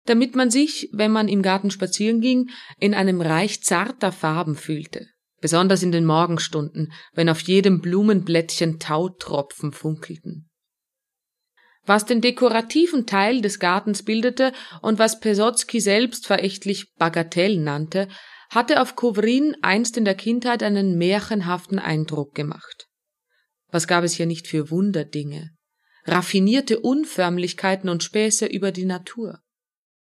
damit man sich, wenn man im Garten spazieren ging, in einem Reich zarter Farben fühlte, besonders in den Morgenstunden, wenn auf jedem Blumenblättchen Tautropfen funkelten. Was den dekorativen Teil des Gartens bildete und was Pesotski selbst verächtlich Bagatell nannte, hatte auf Kovrin einst in der Kindheit einen märchenhaften Eindruck gemacht. Was gab es hier nicht für Wunderdinge, raffinierte Unförmlichkeiten und Späße über die Natur?